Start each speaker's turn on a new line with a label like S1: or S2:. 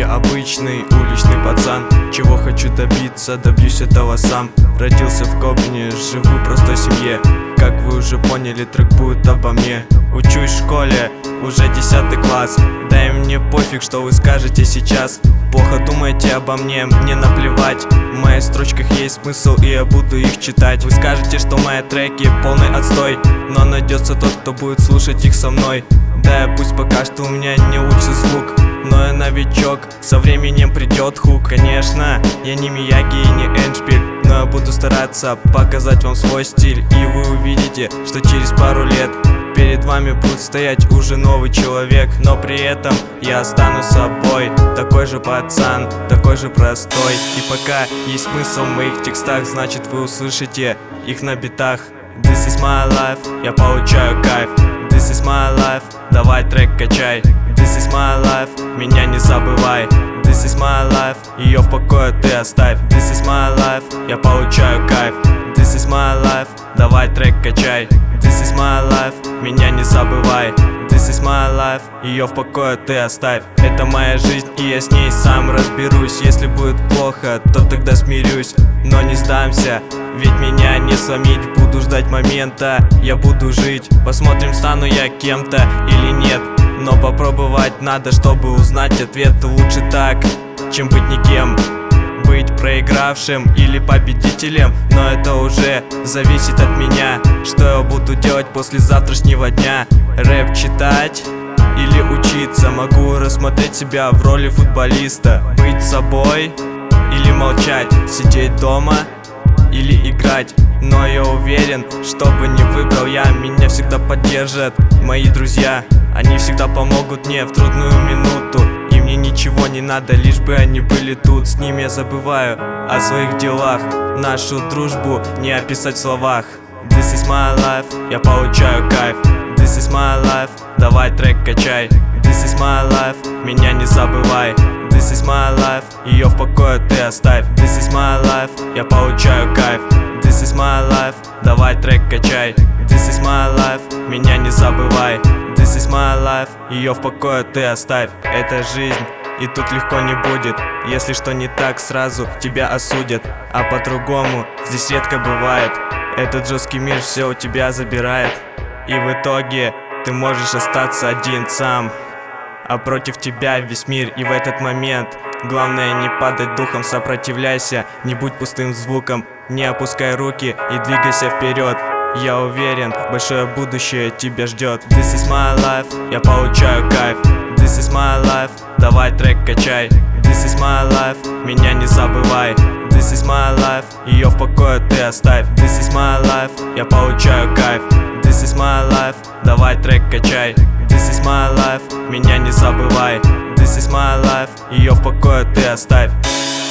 S1: Я обычный уличный пацан. Чего хочу добиться, добьюсь этого сам. Родился в Кобне, живу в простой семье. Как вы уже поняли, трек будет обо мне. Учусь в школе, уже 10 класс. Да и мне пофиг, что вы скажете сейчас. Плохо думаете обо мне, мне наплевать. В моих строчках есть смысл, и я буду их читать. Вы скажете, что мои треки полный отстой, но найдется тот, кто будет слушать их со мной. Да, пусть пока что у меня не лучший звук, но я новичок, со временем придет хук. Конечно, я не Мияги и не Эндшпиль, но я буду стараться показать вам свой стиль. И вы увидите, что через пару лет перед вами будет стоять уже новый человек. Но при этом я останусь собой, такой же пацан, такой же простой. И пока есть смысл в моих текстах, значит вы услышите их на битах. This is my life, я получаю кайф. This is my life, давай трек качай. This is my life, меня не забывай. This is my life, ее в покое ты оставь. This is my life, я получаю кайф. This is my life, давай трек качай. This is my life, меня не забывай. This is my life, ее в покое ты оставь. Это моя жизнь, и я с ней сам разберусь. Если будет плохо, то тогда смирюсь, но не сдамся, ведь меня не сломить. Буду ждать момента, я буду жить. Посмотрим, стану я кем-то или нет. Но попробовать надо, чтобы узнать ответ. Лучше так, чем быть никем. Быть проигравшим или победителем, но это уже зависит от меня. Что я буду делать после завтрашнего дня? Рэп читать или учиться? Могу рассмотреть себя в роли футболиста. Быть собой или молчать? Сидеть дома или играть? Но я уверен, что бы ни выбрал я, меня всегда поддержат мои друзья. Они всегда помогут мне в трудную минуту, и мне ничего не надо, лишь бы они были тут. С ними я забываю о своих делах, нашу дружбу не описать в словах. This is my life, я получаю кайф. This is my life, давай трек качай. This is my life, меня не забывай. This is my life, ее в покое ты оставь. This is my life, я получаю кайф. This is my life, давай трек качай. This is my life, меня не забывай. This is my life, ее в покое ты оставь. Это жизнь, и тут легко не будет. Если что не так, сразу тебя осудят. А по-другому здесь редко бывает. Этот жесткий мир все у тебя забирает, и в итоге ты можешь остаться один сам, а против тебя весь мир. И в этот момент главное не падать духом, сопротивляйся, не будь пустым звуком. Не опускай руки и двигайся вперед. Я уверен, большое будущее тебя ждет. This is my life, я получаю кайф. This is my life, давай трек качай. This is my life, меня не забывай. This is my life, ее в покое ты оставь. This is my life, я получаю кайф. This is my life, давай трек качай. This is my life, меня не забывай. This is my life, ее в покое ты оставь.